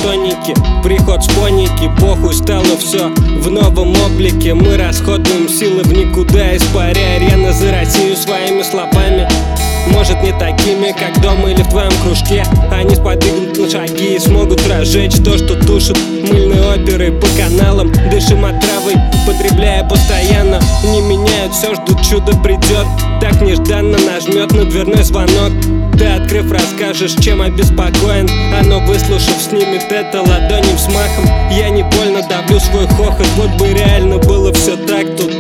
тоники, приход споники, похуй стало все в новом облике. Мы расходуем силы в никуда, испаряя рено за Россию своими словами. Может, не такими, как дома или в твоем кружке. Они сподвигнут на шаги и смогут разжечь то, что тушит мыльные оперы по каналам. Дышим отравой, потребляя постоянно. Не меняют все, ждут, чудо придет. Так нежданно нажмет на дверной звонок. Ты, открыв, расскажешь, чем обеспокоен. Оно, выслушав, снимет это ладонью взмахом. Я не больно давлю свой хохот. Вот бы реально было все так тут.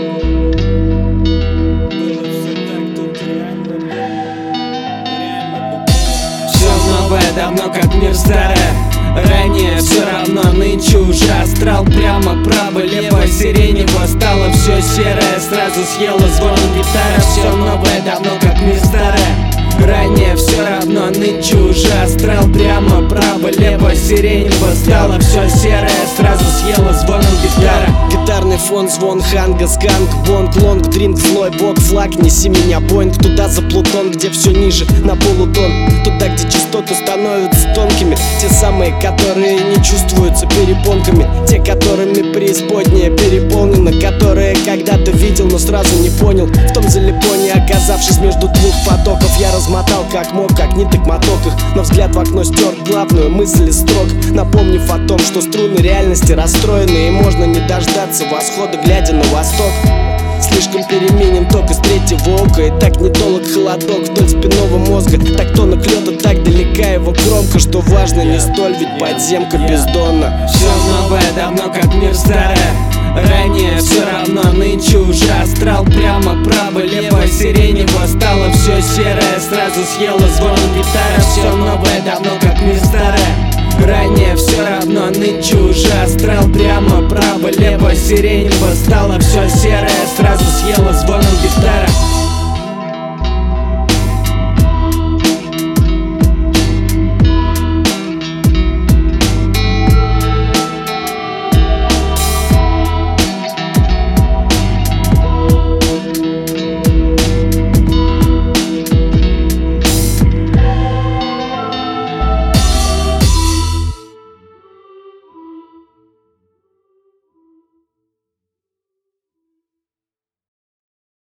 Давно как мир старый. Ранее все равно, нынче уже астрал. Прямо, право, лево, сиренево. Стало все серое, сразу съела звон гитара. Все новое, давно как мир старый. Ранее все равно, нынче уже астрал. Прямо, право, лево, сиренево. Стало все серое, сразу съела звоном гитара. Гитарный фон, звон, ханга, сканк, бонг, лонг, дринг, злой бог, флаг. Неси меня, Боинг, туда за Плутон, где все ниже, на полутон. Туда, где частоты становятся тонкими. Те самые, которые не чувствуются перепонками. Те, которыми преисподняя переполнена. Которые когда-то видел, но сразу не понял. В том залипоне, оказавшись между двух потоков, я размотал как мог, как ниток моток их. Но взгляд в окно стер главную мысль из строк, напомнив о том, что струны реальности расстроены. И можно не дождаться восхода, глядя на восток. Слишком переменен ток из третьего ока. И так недолг холодок вдоль спинного мозга. Так тонок лёда, так далека его кромка. Что важно, не столь, ведь подземка бездонна. Все новое, давно как мир старый. Ранее все равно, нынче уже астрал. Прямо, право, лево, сиренево. Стало все серое, сразу съела звон гитара. Все новое, давно как мир старый. Ранее все равно, нынче уже астрал. Прямо, право, лево, сиренево. Стало все серое, сразу съела звоном гитара.